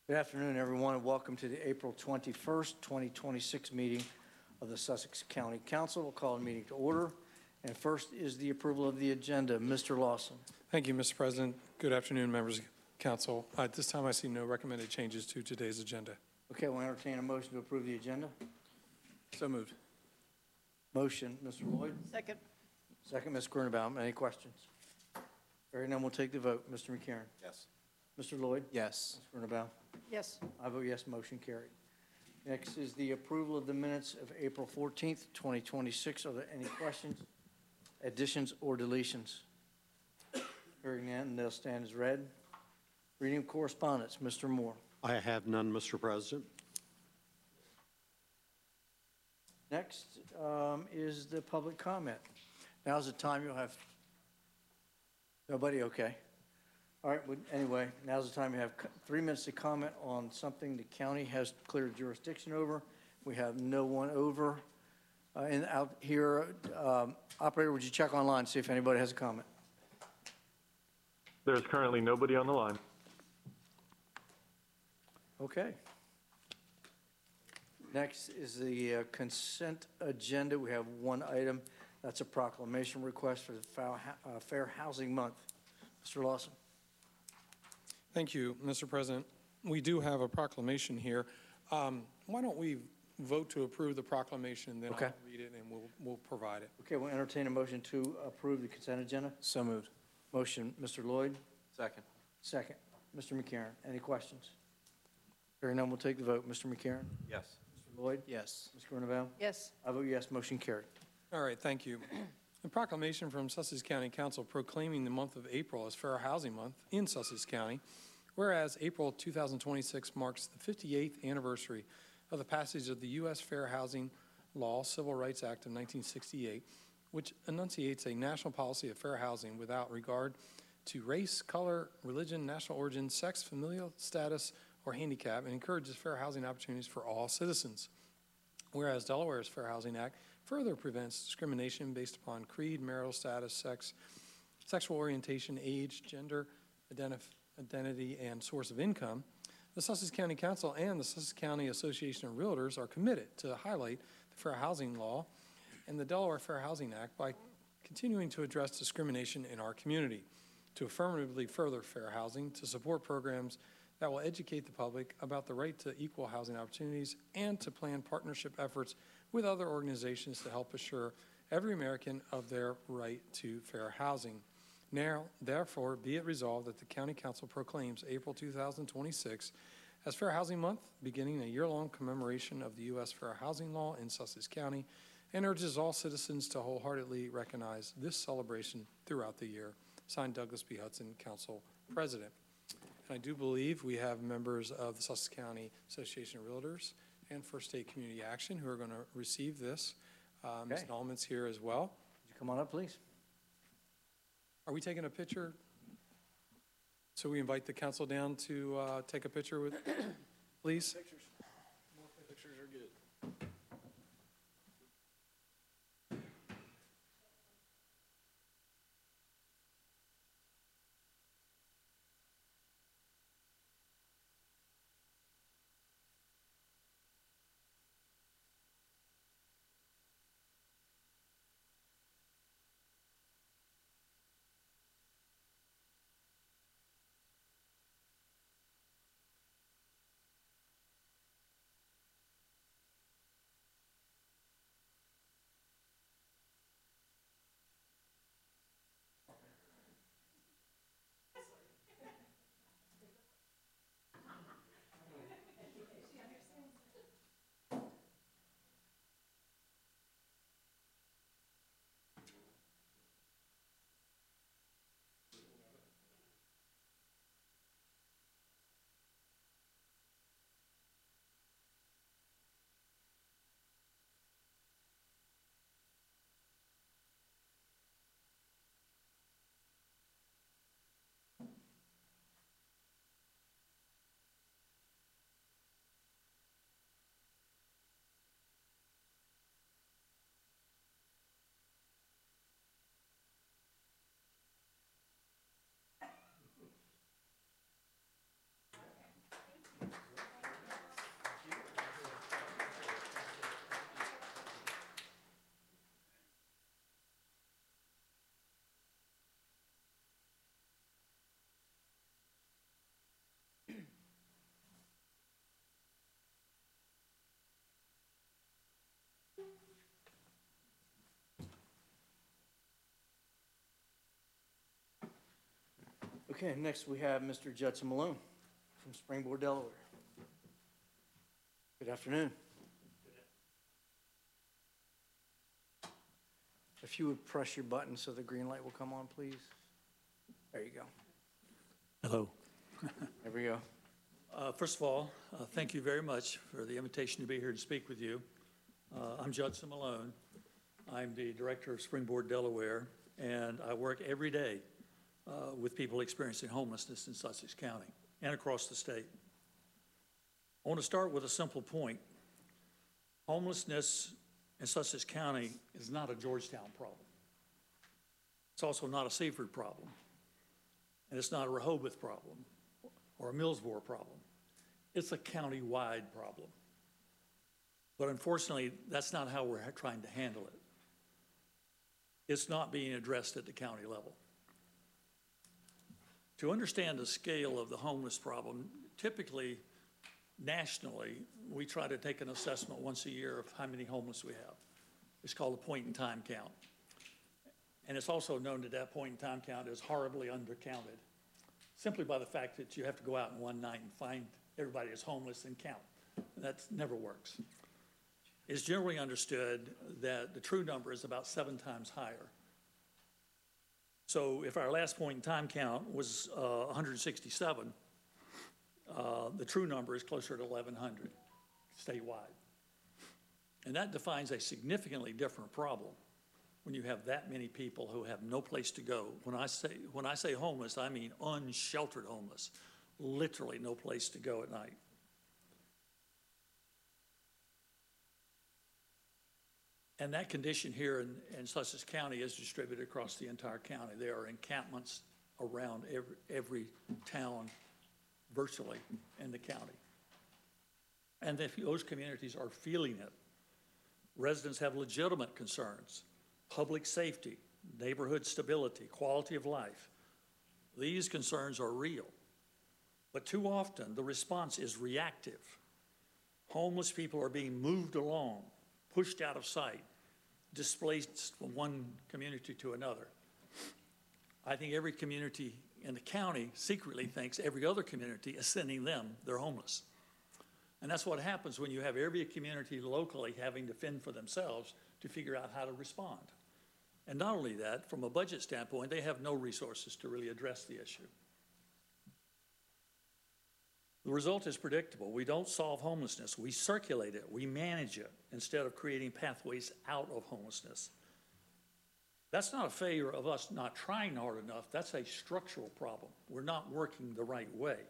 Good afternoon, everyone, and welcome to the April 21st, 2026 meeting of the Sussex County Council. We'll call the meeting to order. And first is the approval of the agenda. Mr. Lawson. Thank you, Mr. President. Good afternoon, members of Council. At this time, I see no recommended changes to today's agenda. Okay, we'll entertain a motion to approve the agenda. So moved. Motion, Mr. Lloyd. Second. Second, Ms. Grunebaum. Any questions? Hearing none, we'll take the vote. Mr. McCarron. Yes. Mr. Lloyd. Yes. Ms. Grunebaum. Yes. I vote yes, motion carried. Next is the approval of the minutes of April 14th, 2026. Are there any questions, additions, or deletions? Hearing none, they'll stand as read. Reading of correspondence, Mr. Moore. I have none, Mr. President. Next is the public comment. Now's the time you'll have, nobody, okay. All right, well, anyway, now's the time you have 3 minutes to comment on something the county has clear jurisdiction over. We have no one over and out here. Operator, would you check online, see if anybody has a comment? There's currently nobody on the line. Okay. Next is the consent agenda. We have one item. That's a proclamation request for the Fair Housing Month. Mr. Lawson. Thank you, Mr. President. We do have a proclamation here. Why don't we vote to approve the proclamation, then Okay. I'll read it and we'll provide it. Okay, we'll entertain a motion to approve the consent agenda. So moved. Motion, Mr. Lloyd. Second. Second, Mr. McCarron. Any questions? Hearing none, we'll take the vote. Mr. McCarron. Yes. Mr. Lloyd. Yes. Ms. Grunebaum. Yes. I vote yes, motion carried. All right, thank you. A proclamation from Sussex County Council proclaiming the month of April as Fair Housing Month in Sussex County, whereas April 2026 marks the 58th anniversary of the passage of the U.S. Fair Housing Law Civil Rights Act of 1968, which enunciates a national policy of fair housing without regard to race, color, religion, national origin, sex, familial status, or handicap, and encourages fair housing opportunities for all citizens. Whereas Delaware's Fair Housing Act further prevents discrimination based upon creed, marital status, sex, sexual orientation, age, gender, identity, and source of income, the Sussex County Council and the Sussex County Association of Realtors are committed to highlight the fair housing law and the Delaware Fair Housing Act by continuing to address discrimination in our community, to affirmatively further fair housing, to support programs that will educate the public about the right to equal housing opportunities, and to plan partnership efforts with other organizations to help assure every American of their right to fair housing. Now, therefore, be it resolved that the County Council proclaims April 2026 as Fair Housing Month, beginning a year-long commemoration of the U.S. Fair Housing Law in Sussex County, and urges all citizens to wholeheartedly recognize this celebration throughout the year. Signed, Douglas B. Hudson, Council President. And I do believe we have members of the Sussex County Association of Realtors and First State Community Action who are going to receive this. Ms. Nallman's here as well. Would you come on up, please? Are we taking a picture? So we invite the council down to take a picture with, please. Pictures. More pictures are good. Okay, next we have Mr. Judson Malone from Springboard, Delaware. Good afternoon. If you would press your button so the green light will come on, please. There you go. Hello. There we go. First of all, thank you very much for the invitation to be here to speak with you. I'm Judson Malone. I'm the director of Springboard, Delaware, and I work every day with people experiencing homelessness in Sussex County and across the state. I want to start with a simple point. Homelessness in Sussex County is not a Georgetown problem. It's also not a Seaford problem. And it's not a Rehoboth problem or a Millsboro problem. It's a county-wide problem. But unfortunately, that's not how we're trying to handle it. It's not being addressed at the county level. To understand the scale of the homeless problem, typically, nationally, we try to take an assessment once a year of how many homeless we have. It's called a point-in-time count. And it's also known that that point-in-time count is horribly undercounted, simply by the fact that you have to go out in one night and find everybody that's homeless and count. And that never works. It's generally understood that the true number is about 7 times higher. So if our last point-in-time count was 167, the true number is closer to 1,100 statewide. And that defines a significantly different problem when you have that many people who have no place to go. When I say homeless, I mean unsheltered homeless, literally no place to go at night. And that condition here in Sussex County is distributed across the entire county. There are encampments around every town virtually in the county. And those communities are feeling it. Residents have legitimate concerns: public safety, neighborhood stability, quality of life. These concerns are real. But too often, the response is reactive. Homeless people are being moved along, pushed out of sight, displaced from one community to another. I think every community in the county secretly thinks every other community is sending them their homeless. And that's what happens when you have every community locally having to fend for themselves to figure out how to respond. And not only that, from a budget standpoint, they have no resources to really address the issue. The result is predictable. We don't solve homelessness. We circulate it. We manage it instead of creating pathways out of homelessness. That's not a failure of us not trying hard enough. That's a structural problem. We're not working the right way.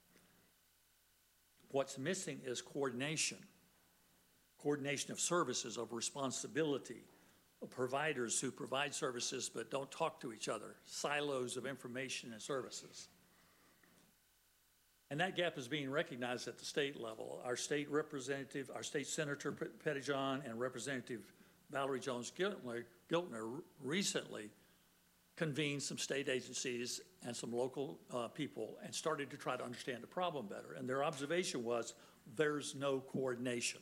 What's missing is coordination. Coordination of services, of responsibility, of providers who provide services but don't talk to each other, silos of information and services. And that gap is being recognized at the state level. Our state representative, our state senator Pettyjohn and Representative Valerie Jones Giltner recently convened some state agencies and some local people and started to try to understand the problem better. And their observation was there's no coordination.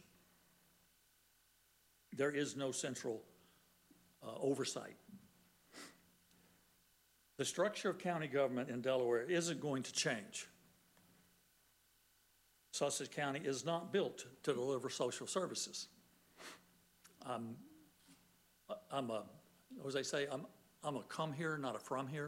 There is no central oversight. The structure of county government in Delaware isn't going to change. Sussex County is not built to deliver social services. As they say, I'm a come here, not a from here.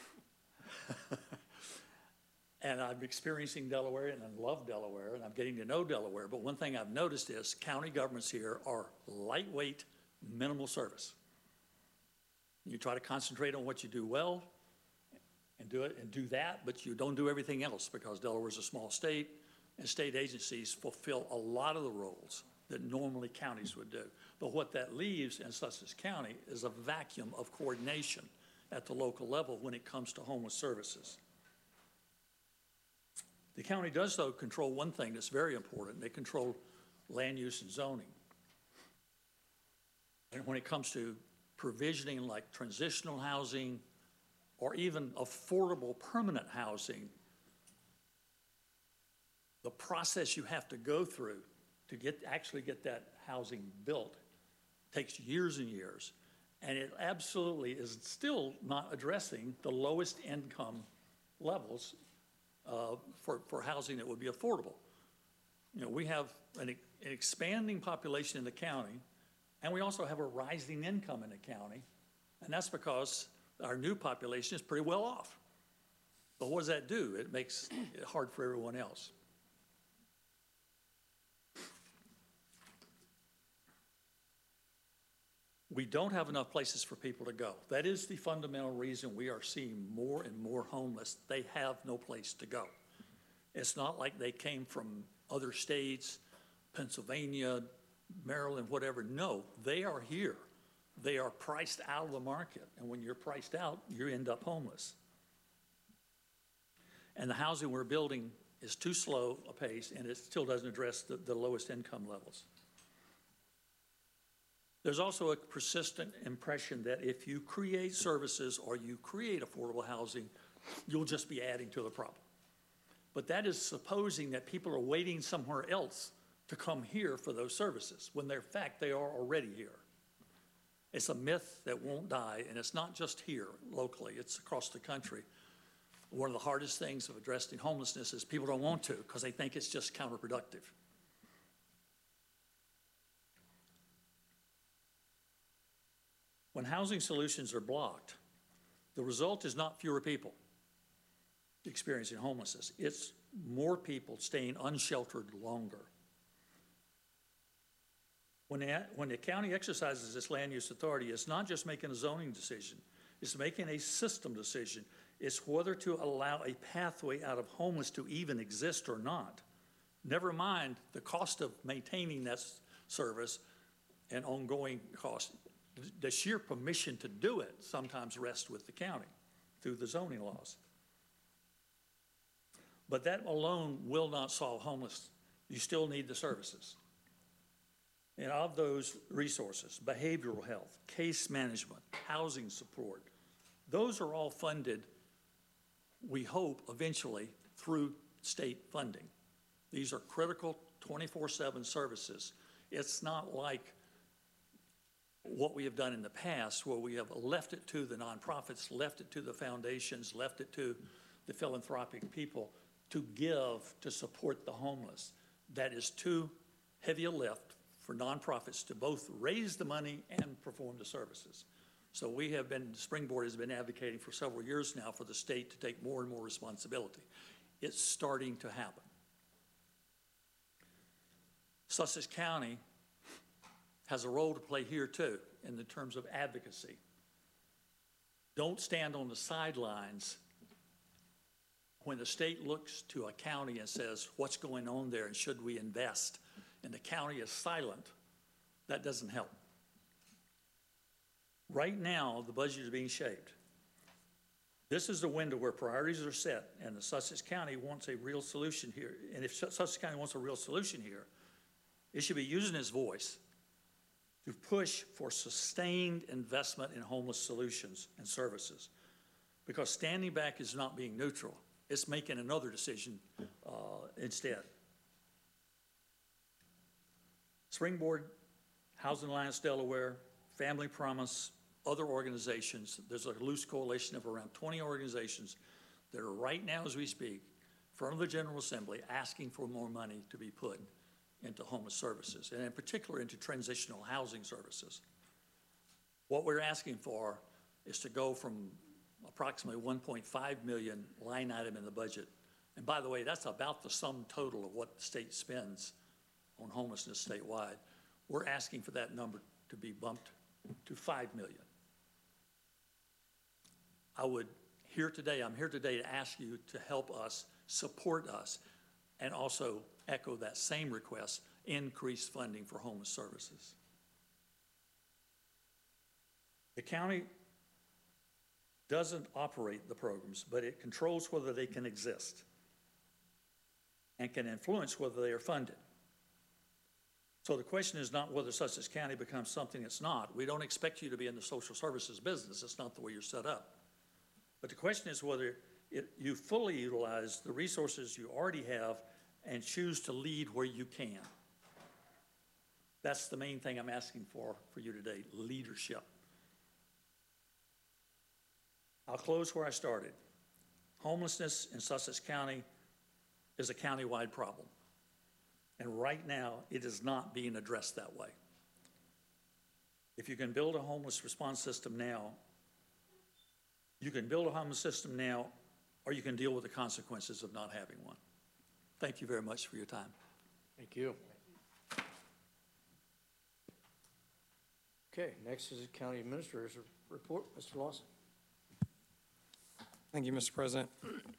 And I'm experiencing Delaware and I love Delaware and I'm getting to know Delaware. But one thing I've noticed is county governments here are lightweight, minimal service. You try to concentrate on what you do well and do that, but you don't do everything else because Delaware's a small state and state agencies fulfill a lot of the roles that normally counties would do. But what that leaves in Sussex County is a vacuum of coordination at the local level when it comes to homeless services. The county does, though, control one thing that's very important. They control land use and zoning. And when it comes to provisioning like transitional housing or even affordable permanent housing, the process you have to go through to actually get that housing built takes years and years. And it absolutely is still not addressing the lowest income levels for housing that would be affordable. You know, we have an expanding population in the county, and we also have a rising income in the county, and that's because our new population is pretty well off. But what does that do? It makes it hard for everyone else. We don't have enough places for people to go. That is the fundamental reason we are seeing more and more homeless. They have no place to go. It's not like they came from other states, Pennsylvania, Maryland, whatever. No, they are here. They are priced out of the market. And when you're priced out, you end up homeless. And the housing we're building is too slow a pace, and it still doesn't address the lowest income levels. There's also a persistent impression that if you create services or you create affordable housing, you'll just be adding to the problem. But that is supposing that people are waiting somewhere else to come here for those services, when in fact they are already here. It's a myth that won't die, and it's not just here locally, it's across the country. One of the hardest things of addressing homelessness is people don't want to because they think it's just counterproductive. When housing solutions are blocked, the result is not fewer people experiencing homelessness. It's more people staying unsheltered longer. When the county exercises its land use authority, it's not just making a zoning decision, it's making a system decision. It's whether to allow a pathway out of homeless to even exist or not. Never mind the cost of maintaining that service and ongoing cost. The sheer permission to do it sometimes rests with the county through the zoning laws. But that alone will not solve homelessness. You still need the services. And of those resources, behavioral health, case management, housing support, those are all funded, we hope, eventually through state funding. These are critical 24/7 services. It's not like what we have done in the past, where we have left it to the nonprofits, left it to the foundations, left it to the philanthropic people to give to support the homeless. That is too heavy a lift for nonprofits to both raise the money and perform the services. So we have been, Springboard has been advocating for several years now for the state to take more and more responsibility. It's starting to happen. Sussex County has a role to play here too, in the terms of advocacy. Don't stand on the sidelines when the state looks to a county and says, what's going on there and should we invest? And the county is silent. That doesn't help. Right now, the budget is being shaped. This is the window where priorities are set, and the Sussex County wants a real solution here. And if Sussex County wants a real solution here, it should be using its voice to push for sustained investment in homeless solutions and services. Because standing back is not being neutral. It's making another decision instead. Springboard, Housing Alliance Delaware, Family Promise, other organizations, there's a loose coalition of around 20 organizations that are right now as we speak, in front of the General Assembly, asking for more money to be put into homeless services, and in particular into transitional housing services. What we're asking for is to go from approximately 1.5 million line item in the budget. And by the way, that's about the sum total of what the state spends on homelessness statewide. We're asking for that number to be bumped to 5 million. I'm here today to ask you to help us, support us, and also echo that same request, increase funding for homeless services. The county doesn't operate the programs, but it controls whether they can exist and can influence whether they are funded. So the question is not whether Sussex County becomes something it's not. We don't expect you to be in the social services business. It's not the way you're set up. But the question is whether you fully utilize the resources you already have and choose to lead where you can. That's the main thing I'm asking for you today, leadership. I'll close where I started. Homelessness in Sussex County is a countywide problem. And right now, it is not being addressed that way. If you can build a homeless response system now, you can build a homeless system now, or you can deal with the consequences of not having one. Thank you very much for your time. Thank you. Okay, next is the county administrator's report. Mr. Lawson. Thank you, Mr. President.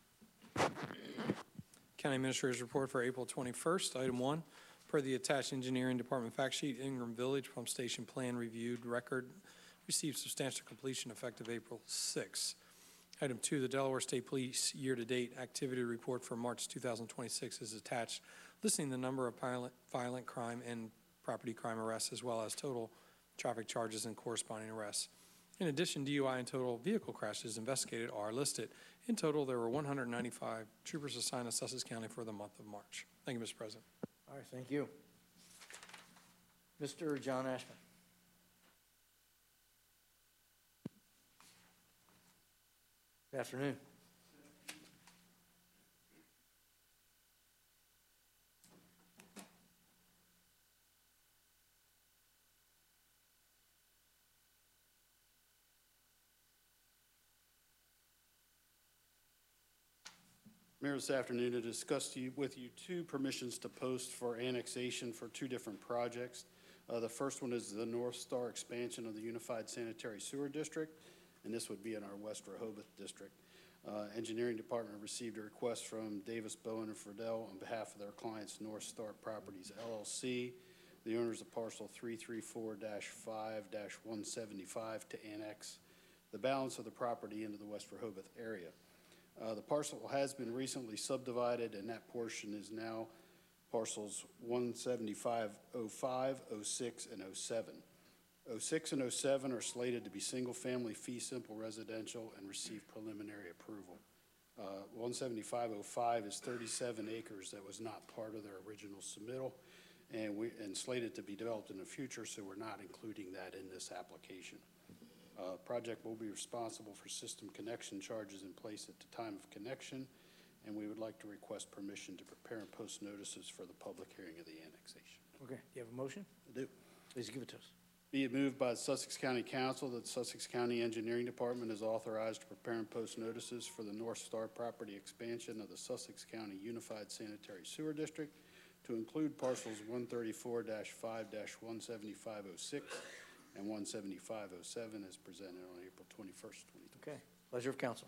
County Administrator's Report for April 21st. Item 1, per the attached Engineering Department fact sheet, Ingram Village Pump Station Plan Reviewed Record received substantial completion effective April 6. Item 2, the Delaware State Police Year-to-Date Activity Report for March 2026 is attached, listing the number of violent crime and property crime arrests, as well as total traffic charges and corresponding arrests. In addition, DUI and total vehicle crashes investigated are listed. In total, there were 195 troopers assigned to Sussex County for the month of March. Thank you, Mr. President. All right, thank you. Mr. John Ashman. Good afternoon. Mayor, this afternoon to discuss with you two permissions to post for annexation for two different projects. The first one is the North Star expansion of the Unified Sanitary Sewer District, and this would be in our West Rehoboth district. Engineering Department received a request from Davis, Bowen, and Friedel on behalf of their clients, North Star Properties LLC, the owners of parcel 334-5-175 to annex the balance of the property into the West Rehoboth area. The parcel has been recently subdivided, and that portion is now parcels 17505, 06, and 07. 06 and 07 are slated to be single-family fee simple residential and receive preliminary approval. 17505 is 37 acres that was not part of their original submittal and slated to be developed in the future, so we're not including that in this application. Project will be responsible for system connection charges in place at the time of connection, and we would like to request permission to prepare and post notices for the public hearing of the annexation. Okay, do you have a motion? I do. Please give it to us. Be it moved by the Sussex County Council that the Sussex County Engineering Department is authorized to prepare and post notices for the North Star property expansion of the Sussex County Unified Sanitary Sewer District to include parcels 134-5-17506 and 17507 as presented on April 21st, 2020. Okay, pleasure of council.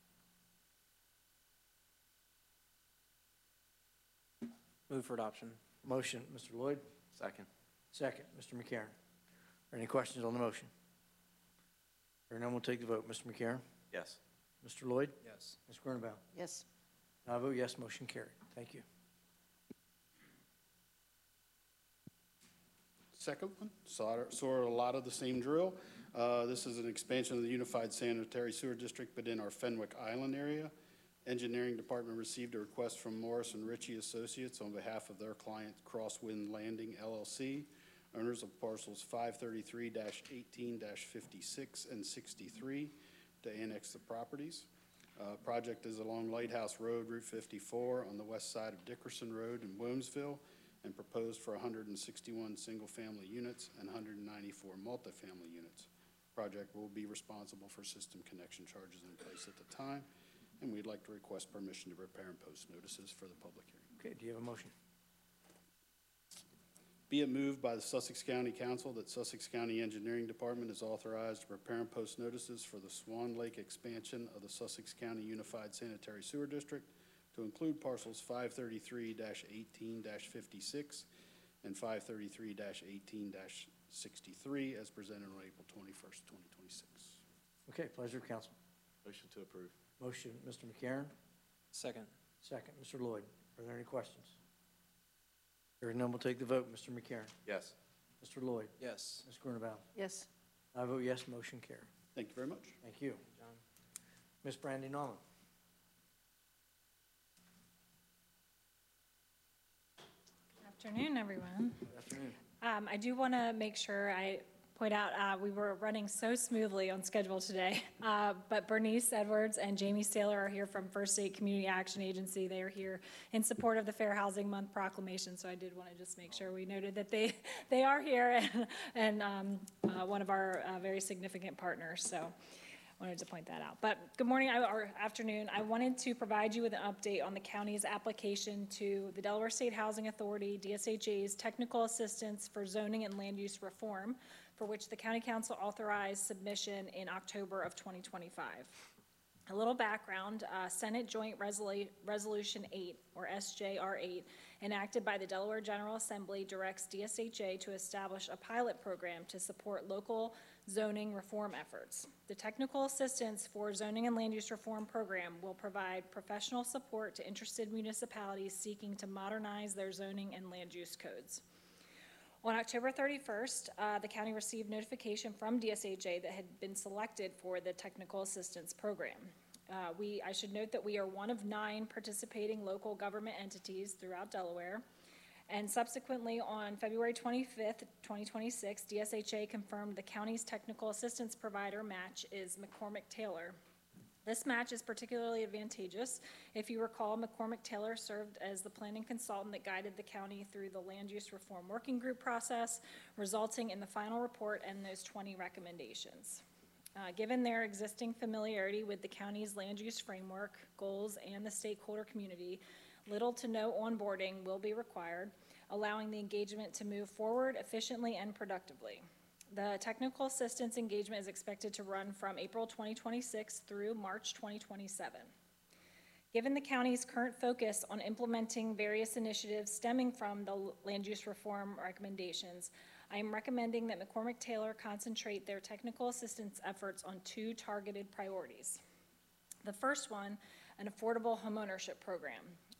Move for adoption. Motion, Mr. Lloyd. Second. Second, Mr. McCarron. Are any questions on the motion? Hearing none, we'll take the vote. Mr. McCarron? Yes. Mr. Lloyd? Yes. Ms. Grunenbaum? yes, I vote yes, motion carried. Thank you. Second one, sort of a lot of the same drill. This is an expansion of the Unified Sanitary Sewer District, but in our Fenwick Island area. Engineering Department received a request from Morris and Ritchie Associates on behalf of their client Crosswind Landing LLC, owners of parcels 533-18-56 and 63 to annex the properties. Project is along Lighthouse Road, Route 54 on the west side of Dickerson Road in Wilmsville, and proposed for 161 single-family units and 194 multifamily units. Project will be responsible for system connection charges in place at the time, and we'd like to request permission to prepare and post notices for the public hearing. Okay, do you have a motion? Be it moved by the Sussex County Council that Sussex County Engineering Department is authorized to prepare and post notices for the Swan Lake expansion of the Sussex County Unified Sanitary Sewer District to include parcels 533-18-56 and 533-18-63 as presented on April 21st, 2026. Okay, pleasure of council. Motion to approve. Motion, Mr. McCarron. Second. Second, Mr. Lloyd. Are there any questions? Hearing none, we'll take the vote. Mr. McCarron. Yes. Mr. Lloyd. Yes. Ms. Grunenbaum. yes, I vote yes, motion carried. Thank you very much. Thank you. John. Ms. Brandy Norman. Afternoon, everyone. Good afternoon. I do want to make sure I point out we were running so smoothly on schedule today, but Bernice Edwards and Jamie Saylor are here from First State Community Action Agency. They are here in support of the Fair Housing Month proclamation, so I did want to just make sure we noted that they are here and one of our very significant partners, so wanted to point that out. But good morning or afternoon. I wanted to provide you with an update on the county's application to the Delaware State Housing Authority, DSHA's technical assistance for zoning and land use reform, for which the County Council authorized submission in October of 2025. A little background, Senate Joint Resolution 8, or SJR 8, enacted by the Delaware General Assembly directs DSHA to establish a pilot program to support local zoning reform efforts. The Technical Assistance for Zoning and Land Use Reform Program will provide professional support to interested municipalities seeking to modernize their zoning and land use codes. On October 31st, the county received notification from DSHA that had been selected for the Technical Assistance Program. I should note that we are one of 9 participating local government entities throughout Delaware. And subsequently, on February 25th, 2026, DSHA confirmed the county's technical assistance provider match is McCormick Taylor. This match is particularly advantageous. If you recall, McCormick Taylor served as the planning consultant that guided the county through the land use reform working group process, resulting in the final report and those 20 recommendations. Given their existing familiarity with the county's land use framework, goals, and the stakeholder community, little to no onboarding will be required, allowing the engagement to move forward efficiently and productively. The technical assistance engagement is expected to run from April 2026 through March 2027. Given the county's current focus on implementing various initiatives stemming from the land use reform recommendations, I am recommending that McCormick Taylor concentrate their technical assistance efforts on 2 targeted priorities. The first one, an affordable homeownership program.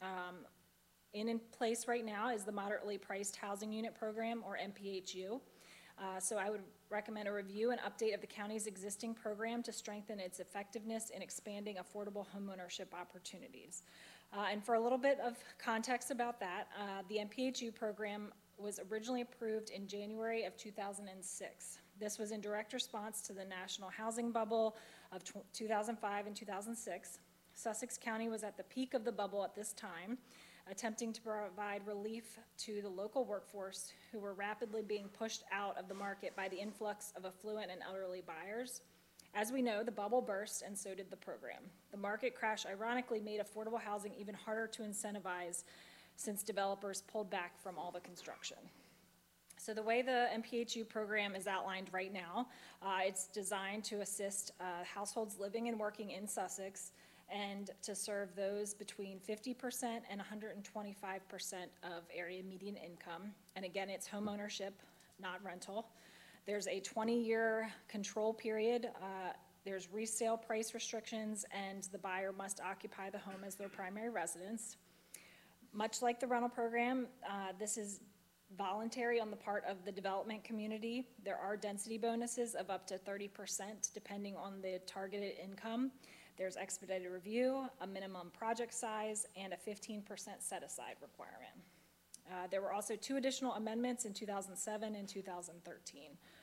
In place right now is the Moderately Priced Housing Unit Program, or MPHU. So I would recommend a review and update of the county's existing program to strengthen its effectiveness in expanding affordable homeownership opportunities. And for a little bit of context about that, the MPHU program was originally approved in January of 2006. This was in direct response to the national housing bubble of 2005 and 2006. Sussex County was at the peak of the bubble at this time, attempting to provide relief to the local workforce who were rapidly being pushed out of the market by the influx of affluent and elderly buyers. As we know, the bubble burst, and so did the program. The market crash ironically made affordable housing even harder to incentivize since developers pulled back from all the construction. So the way the MPHU program is outlined right now, it's designed to assist households living and working in Sussex and to serve those between 50% and 125% of area median income. And again, it's home ownership, not rental. There's a 20-year control period. There's resale price restrictions, and the buyer must occupy the home as their primary residence. Much like the rental program, this is voluntary on the part of the development community. There are density bonuses of up to 30% depending on the targeted income. There's expedited review, a minimum project size, and a 15% set-aside requirement. There were also 2 additional amendments in 2007 and 2013.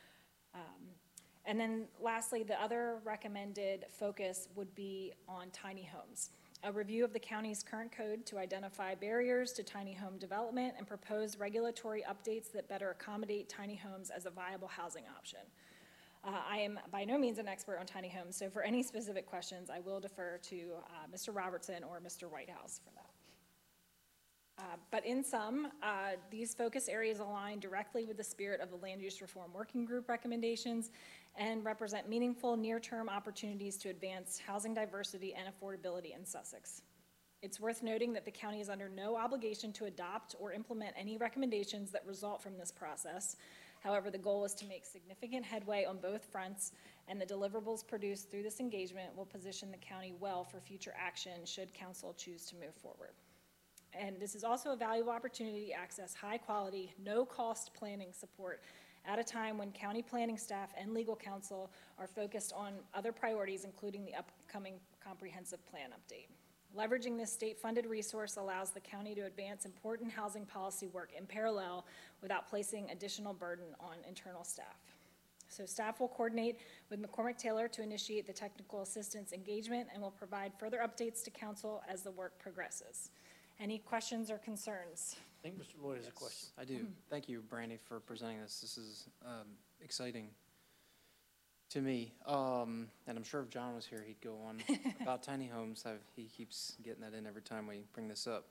And then lastly, the other recommended focus would be on tiny homes. A review of the county's current code to identify barriers to tiny home development and propose regulatory updates that better accommodate tiny homes as a viable housing option. I am by no means an expert on tiny homes, so for any specific questions, I will defer to Mr. Robertson or Mr. Whitehouse for that. But in sum, these focus areas align directly with the spirit of the Land Use Reform Working Group recommendations and represent meaningful near-term opportunities to advance housing diversity and affordability in Sussex. It's worth noting that the county is under no obligation to adopt or implement any recommendations that result from this process. However, the goal is to make significant headway on both fronts, and the deliverables produced through this engagement will position the county well for future action should council choose to move forward. And this is also a valuable opportunity to access high-quality, no-cost planning support at a time when county planning staff and legal counsel are focused on other priorities, including the upcoming comprehensive plan update. Leveraging this state-funded resource allows the county to advance important housing policy work in parallel without placing additional burden on internal staff. So staff will coordinate with McCormick Taylor to initiate the technical assistance engagement and will provide further updates to council as the work progresses. Any questions or concerns? I think Mr. Lloyd has a question. I do. Thank you, Brandy, for presenting this. This is exciting to me. And I'm sure if John was here, he'd go on about tiny homes. He keeps getting that in every time we bring this up.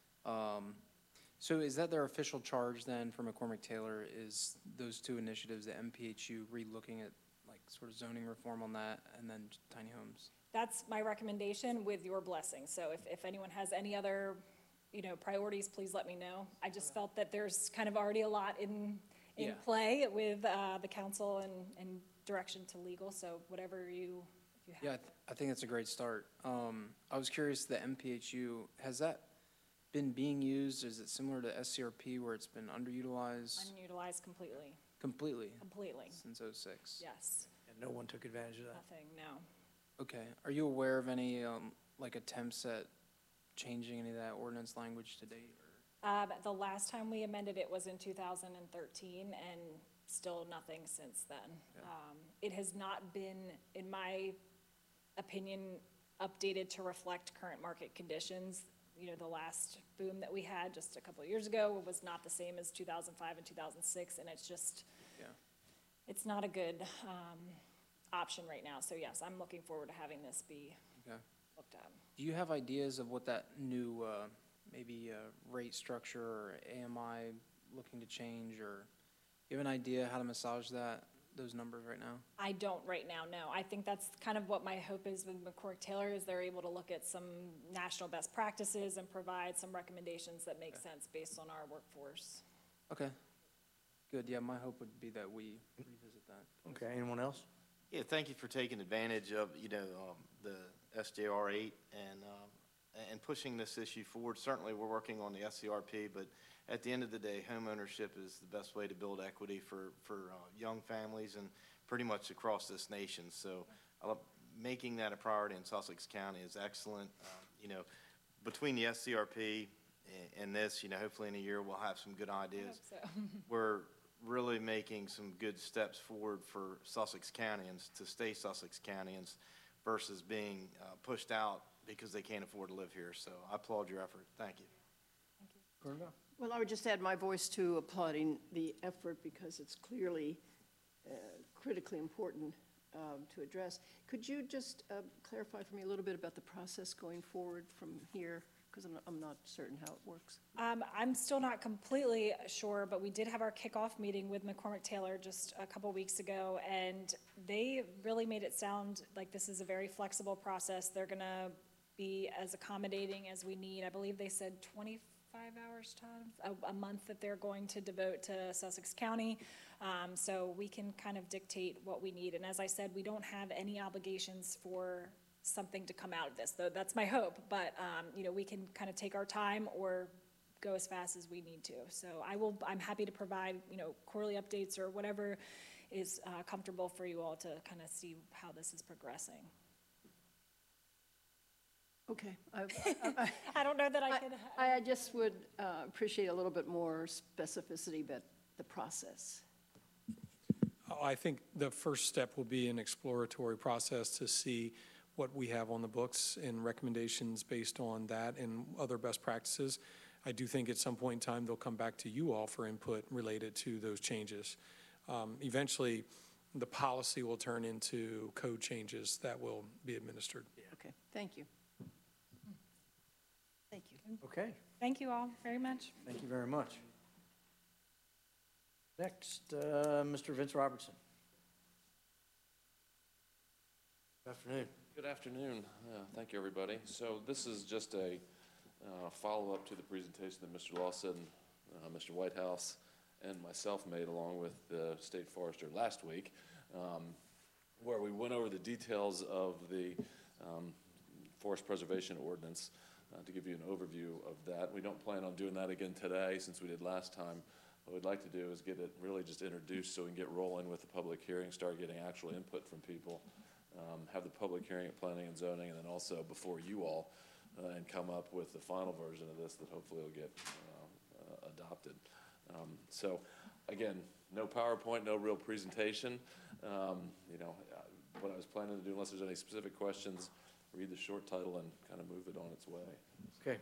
So is that their official charge then for McCormick Taylor, is those two initiatives, the MPHU re-looking at like sort of zoning reform on that and then tiny homes? That's my recommendation with your blessing. So if anyone has any other, priorities, please let me know. I just felt that there's kind of already a lot in Yeah. play with the council and direction to legal, so whatever if you have. Yeah, I think that's a great start. I was curious, the MPHU, has that been being used? Is it similar to SCRP where it's been underutilized Unutilized completely, completely since '06? yes, And no one took advantage of that. nothing, no. Okay. Are you aware of any, like attempts at changing any of that ordinance language to date? The last time we amended it was in 2013, and still nothing since then. It has not been, in my opinion, updated to reflect current market conditions. The last boom that we had just a couple of years ago was not the same as 2005 and 2006, and it's just, Yeah. it's not a good option right now. So yes, I'm looking forward to having this be Okay. looked at. Do you have ideas of what that new, maybe rate structure or AMI looking to change, or you have an idea how to massage those numbers right now? I don't right now, no. I think that's kind of what my hope is with McCormick Taylor, is they're able to look at some national best practices and provide some recommendations that make sense based on our workforce. Okay. Good. Yeah, my hope would be that we revisit that. Okay, anyone else? Yeah, thank you for taking advantage of, the SJR 8 and pushing this issue forward. Certainly, we're working on the SCRP, but at the end of the day, home ownership is the best way to build equity for young families and pretty much across this nation. So making that a priority in Sussex County is excellent. Between the SCRP and this, hopefully in a year we'll have some good I ideas. hope so. We're really making some good steps forward for Sussex Countyans to stay Sussex Countyans versus being pushed out because they can't afford to live here. So I applaud your effort. Thank you. Cornell? Well, I would just add my voice to applauding the effort because it's clearly critically important to address. Could you just clarify for me a little bit about the process going forward from here? Because I'm not certain how it works. I'm still not completely sure, but we did have our kickoff meeting with McCormick Taylor just a couple weeks ago, and they really made it sound like this is a very flexible process. They're gonna be as accommodating as we need. I believe they said 25 hours time, a month that they're going to devote to Sussex County. So we can kind of dictate what we need. And as I said, we don't have any obligations for something to come out of this, though that's my hope. But, we can kind of take our time or go as fast as we need to. So I'm happy to provide, quarterly updates or whatever is comfortable for you all to kind of see how this is progressing. Okay. I don't know that I could. I just would appreciate a little bit more specificity about the process. I think the first step will be an exploratory process to see what we have on the books and recommendations based on that and other best practices. I do think at some point in time, they'll come back to you all for input related to those changes. Eventually, the policy will turn into code changes that will be administered. Okay, thank you. Thank you. Okay, Thank you all very much. thank you very much. Next, Mr. Vince Robertson. Good afternoon. Good afternoon. Thank you, everybody. So this is just a follow-up to the presentation that Mr. Lawson, Mr. Whitehouse, and myself made along with the State Forester last week, where we went over the details of the Forest Preservation Ordinance to give you an overview of that. We don't plan on doing that again today since we did last time. What we'd like to do is get it really just introduced so we can get rolling with the public hearing, start getting actual input from people. Have the public hearing at Planning and Zoning, and then also before you all, and come up with the final version of this that hopefully will get adopted. So Again, no PowerPoint, no real presentation. What I was planning to do, unless there's any specific questions, read the short title and kind of move it on its way. Okay.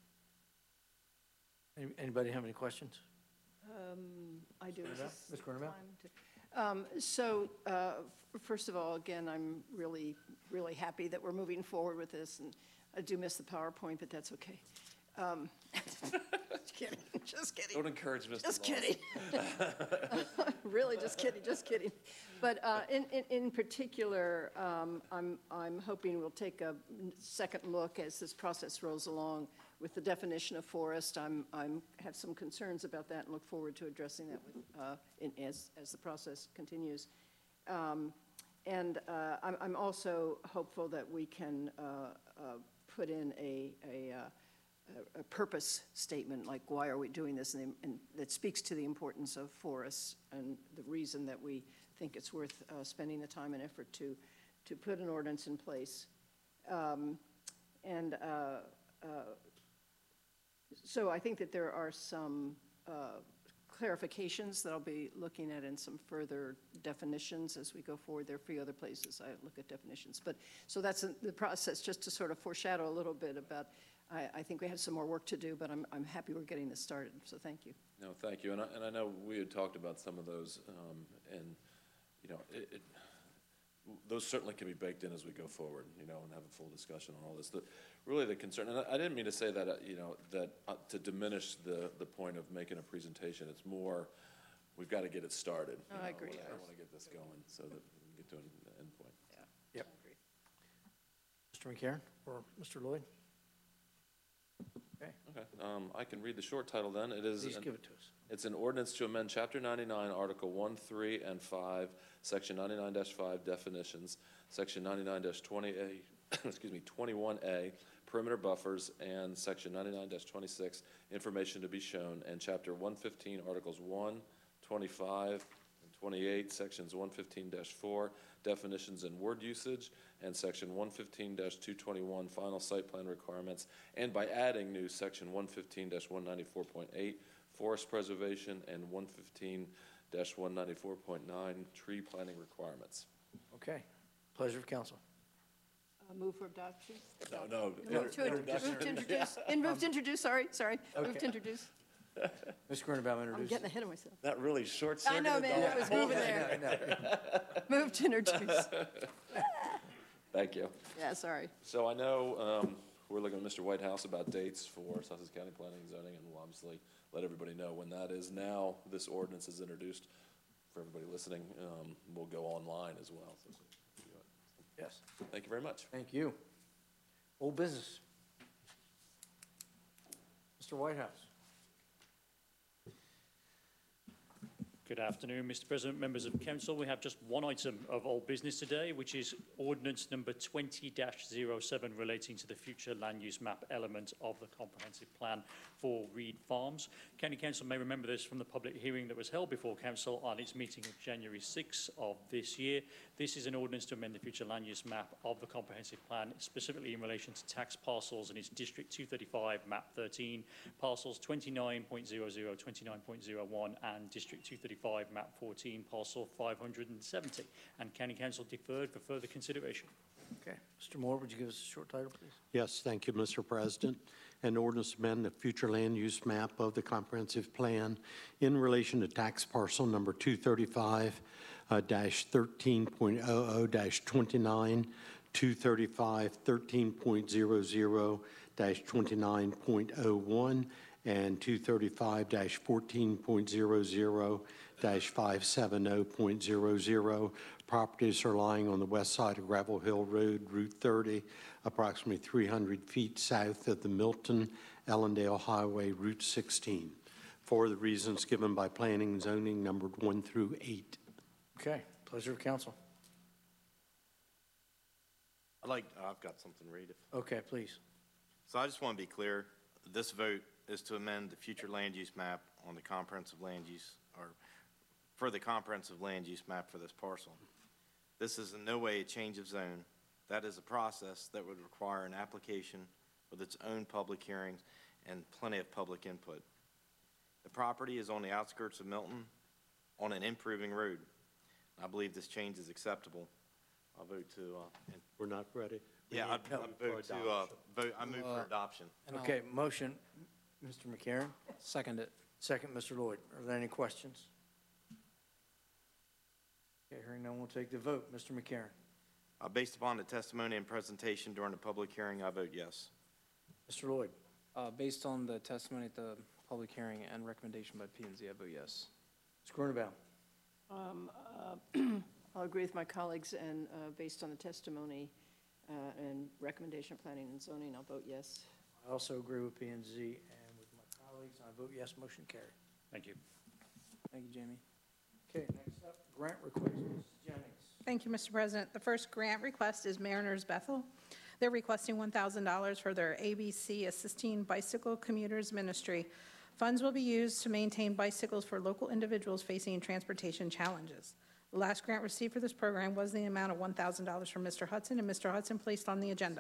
Anybody have any questions? I do. Is this Ms. Cornwell? time to- First of all, again, I'm really, really happy that we're moving forward with this, and I do miss the PowerPoint, but that's okay. Just kidding, just kidding. Don't encourage Mr. Just Lawson. kidding. Really, just kidding. But in particular, I'm hoping we'll take a second look as this process rolls along with the definition of forest. I'm have some concerns about that and look forward to addressing that with, as the process continues. And I'm also hopeful that we can put in a purpose statement, like why are we doing this, and that speaks to the importance of forests and the reason that we think it's worth spending the time and effort to put an ordinance in place. So I think that there are some clarifications that I'll be looking at and some further definitions as we go forward. There are a few other places I look at definitions. But so that's the process, just to sort of foreshadow a little bit about, I think we have some more work to do, but I'm happy we're getting this started, so thank you. No, thank you. And I know we had talked about some of those, those certainly can be baked in as we go forward, and have a full discussion on all this. Really the concern, and I didn't mean to say that, to diminish the point of making a presentation. It's more, we've got to get it started. Oh, I agree. I want to get this going so that we can get to an end point. Yeah. Yep. Mr. McCarron or Mr. Lloyd? Okay, I can read the short title then. It is. Please give it to us. It's an ordinance to amend Chapter 99, Article 1, 3, and 5, Section 99-5 definitions, Section 99-20A, excuse me, 21A, perimeter buffers, and Section 99-26, information to be shown, and Chapter 115, Articles 1, 25, and 28, Sections 115-4, definitions and word usage, and Section 115-221, final site plan requirements, and by adding new Section 115-194.8, forest preservation, and 115-194.9, tree planting requirements. Okay. Pleasure of council. Move for adoption? No. Move to introduce, move to introduce, sorry. Move Okay. to introduce. Ms. Grunenbaum, I'm introduce. getting ahead of myself. That really I short-circuited. know, man, it was moving there. I know. Move to introduce. Thank you. Yeah, sorry. So I know we're looking at Mr. Whitehouse about dates for Sussex County Planning and Zoning, and we'll obviously let everybody know when that is. Now, this ordinance is introduced. For everybody listening, we'll go online as well. So, Yes. thank you very much. Thank you. Old business. Mr. Whitehouse. Good afternoon, Mr. President, members of council. We have just one item of old business today, which is ordinance number 20-07 relating to the future land use map element of the comprehensive plan for Reed Farms. County Council may remember this from the public hearing that was held before council on its meeting of January 6 of this year. This is an ordinance to amend the future land use map of the comprehensive plan, specifically in relation to tax parcels in its District 235, map 13, parcels 29.00, 29.01, and District 235, map 14, parcel 570. And County Council deferred for further consideration. Okay. Mr. Moore, would you give us a short title, please? Yes, thank you, Mr. President. An ordinance to amend the future land use map of the comprehensive plan in relation to tax parcel number 235-13.00-29, 235-13.00-29.01, and 235-14.00-570.00. Properties are lying on the west side of Gravel Hill Road, Route 30, approximately 300 feet south of the Milton-Ellendale Highway, Route 16, for the reasons given by Planning and Zoning numbered 1 through 8. Okay. Pleasure of council. I've got something to read. Okay, please. So I just want to be clear, this vote is to amend the future land use map on the comprehensive land use, or for the comprehensive land use map for this parcel. This is in no way a change of zone. That is a process that would require an application with its own public hearings and plenty of public input. The property is on the outskirts of Milton on an improving road. I believe this change is acceptable. I'll vote to, We're not ready. We yeah, need I to vote for to, adoption. I move for adoption. And I'll Okay, motion, Mr. McCarron, second it. second, Mr. Lloyd. Are there any questions? Okay, hearing none, we'll take the vote. Mr. McCarron, Based upon the testimony and presentation during the public hearing, I vote yes. Mr. Lloyd, Based on the testimony at the public hearing and recommendation by P&Z, I vote yes. Ms. Grunebaum, I'll agree with my colleagues, and based on the testimony and recommendation of planning and zoning, I'll vote yes. I also agree with P and Z and with my colleagues. I vote yes, motion carried. Thank you. Thank you, Jamie. Okay, next up, grant request, Mrs. Jennings. Thank you, Mr. President. The first grant request is Mariners Bethel. They're requesting $1,000 for their ABC Assisting Bicycle Commuters Ministry. Funds will be used to maintain bicycles for local individuals facing transportation challenges. The last grant received for this program was the amount of $1,000 from Mr. Hudson, and Mr. Hudson placed on the agenda.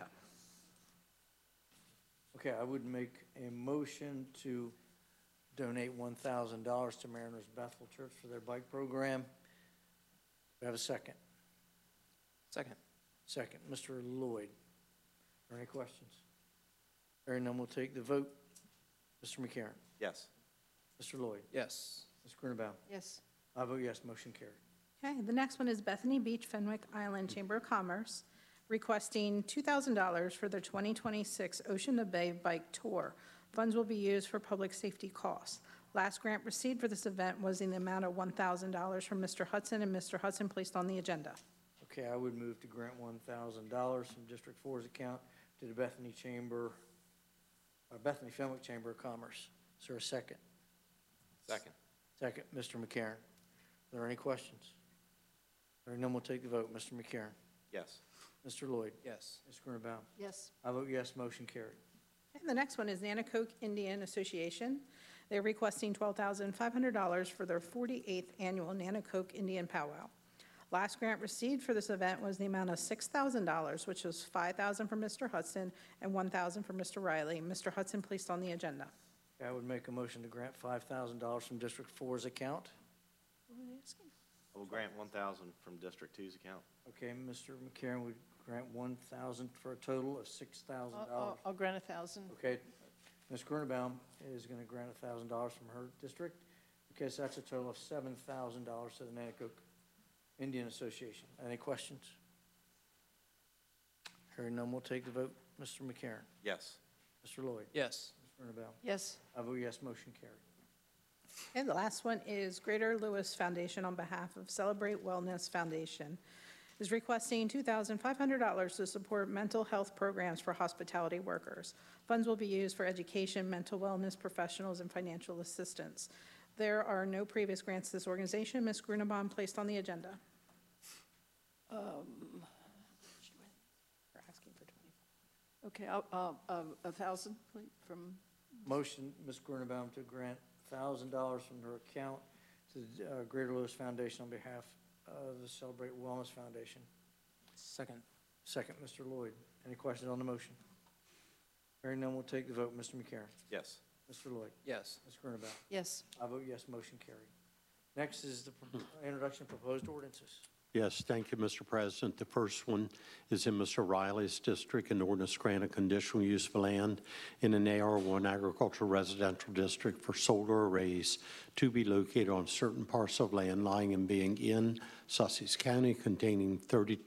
Okay, I would make a motion to donate $1,000 to Mariners Bethel Church for their bike program. Do I have a second? Second. Second, Mr. Lloyd. Are there any questions? Hearing none, we'll take the vote. Mr. McCarron, Yes. Mr. Lloyd, Yes. Ms. Grunebaum. Yes. I vote yes, motion carried. Okay, the next one is Bethany Beach Fenwick Island Chamber of Commerce requesting $2,000 for their 2026 Ocean to Bay Bike Tour. Funds will be used for public safety costs. Last grant received for this event was in the amount of $1,000 from Mr. Hudson, and Mr. Hudson placed on the agenda. Okay, I would move to grant $1,000 from District 4's account to the Bethany Fenwick Chamber of Commerce. Is there a second? Second. Second, Mr. McCarron. Are there any questions? Hearing none, we'll take the vote. Mr. McCarron. Yes. Mr. Lloyd. Yes. Ms. Grunebaum. Yes. I vote yes, motion carried. And the next one is Nanacoke Indian Association. They're requesting $12,500 for their 48th annual Nanacoke Indian Powwow. Last grant received for this event was the amount of $6,000, which was $5,000 from Mr. Hudson and $1,000 from Mr. Riley. Mr. Hudson placed on the agenda. I would make a motion to grant $5,000 from District 4's account. I will grant 1,000 from District 2's account. Okay, Mr. McCarron would grant 1,000 for a total of $6,000. I'll grant 1,000. Okay, Ms. Grunebaum is going to grant $1,000 from her district. Okay, so that's a total of $7,000 to the Nanacoke Indian Association. Any questions? Hearing none, we'll take the vote. Mr. McCarron. Yes. Mr. Lloyd. Yes. Ms. Grunebaum. Yes. I vote yes, motion carried. And the last one is Greater Lewis Foundation on behalf of Celebrate Wellness Foundation is requesting $2,500 to support mental health programs for hospitality workers. Funds will be used for education, mental wellness professionals, and financial assistance. There are no previous grants to this organization. Ms. Grunebaum placed on the agenda. We're asking for 20. Okay, 1,000 please, from, Motion, Ms. Grunebaum, to grant $1,000 from her account to the Greater Lewis Foundation on behalf of the Celebrate Wellness Foundation. Second. Second, Mr. Lloyd. Any questions on the motion? Hearing none, we'll take the vote. Mr. McCarron. Yes. Mr. Lloyd. Yes. Ms. Grunebaum. yes. I vote yes, motion carried. Next is the introduction of proposed ordinances. Yes, thank you, Mr. President. The first one is in Mr. Riley's district, an ordinance grant a conditional use of land in an AR1 agricultural residential district for solar arrays to be located on certain parcel of land lying and being in Sussex County containing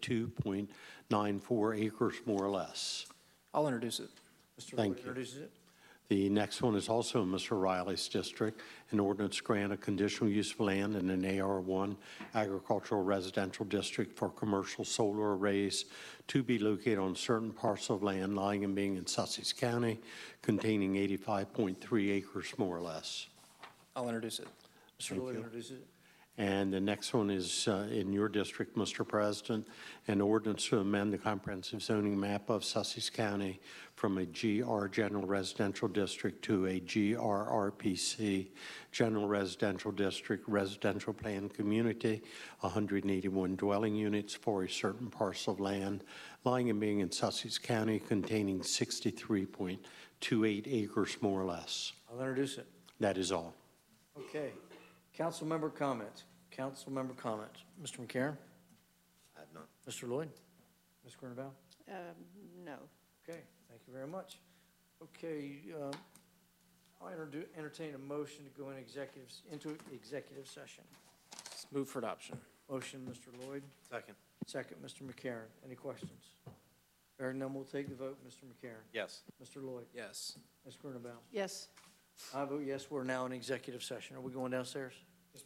32.94 acres more or less. I'll introduce it. Mr. Thank Lloyd you. introduces it. The next one is also in Mr. Riley's district, an ordinance grant a conditional use of land in an AR1 agricultural residential district for commercial solar arrays to be located on certain parcel of land lying and being in Sussex County containing 85.3 acres more or less. I'll introduce it. Mr. Lloyd introduces it. And the next one is in your district, Mr. President, an ordinance to amend the comprehensive zoning map of Sussex County from a GR General Residential District to a GRRPC General Residential District Residential Plan Community, 181 dwelling units for a certain parcel of land lying and being in Sussex County containing 63.28 acres more or less. I'll introduce it. That is all. Okay. Council member comments. council member comments. Mr. McCarron? I have none. Mr. Lloyd? Ms. Grunenbaum? No. Okay, thank you very much. Okay, I'll entertain a motion to go into executive session. Move for adoption. Motion, Mr. Lloyd. Second. Second, Mr. McCarron. Any questions? Hearing none, we'll take the vote. Mr. McCarron. Yes. Mr. Lloyd. Yes. Ms. Grunenbaum. Yes. I vote yes, we're now in executive session. Are we going downstairs?